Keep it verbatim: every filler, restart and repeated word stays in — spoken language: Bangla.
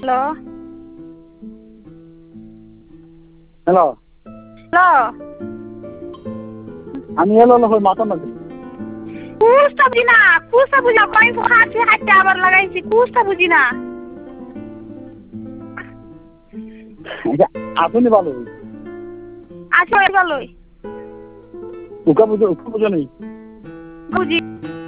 হ্যালো হ্যালো হ্যালো আমি এলো হলো মাথা মাঝে কুছটা বুঝি না কুছটা বুঝি না কয়েন হাঁটছি হাঁটতে আবার লাগাইছি কুছটা বুঝি না আসুনি ভালো আচ্ছা ভালোই উকা বুঝো উকা বুঝো নেই বুঝি